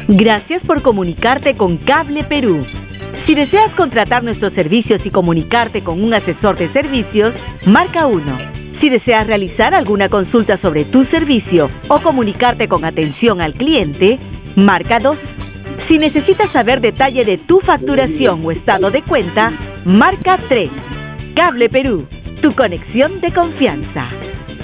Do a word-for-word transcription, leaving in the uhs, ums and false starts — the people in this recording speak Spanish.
Gracias por comunicarte con Cable Perú. Si deseas contratar nuestros servicios y comunicarte con un asesor de servicios, marca uno. Si deseas realizar alguna consulta sobre tu servicio o comunicarte con atención al cliente, marca dos. Si necesitas saber detalle de tu facturación o estado de cuenta, marca tres. Cable Perú, tu conexión de confianza.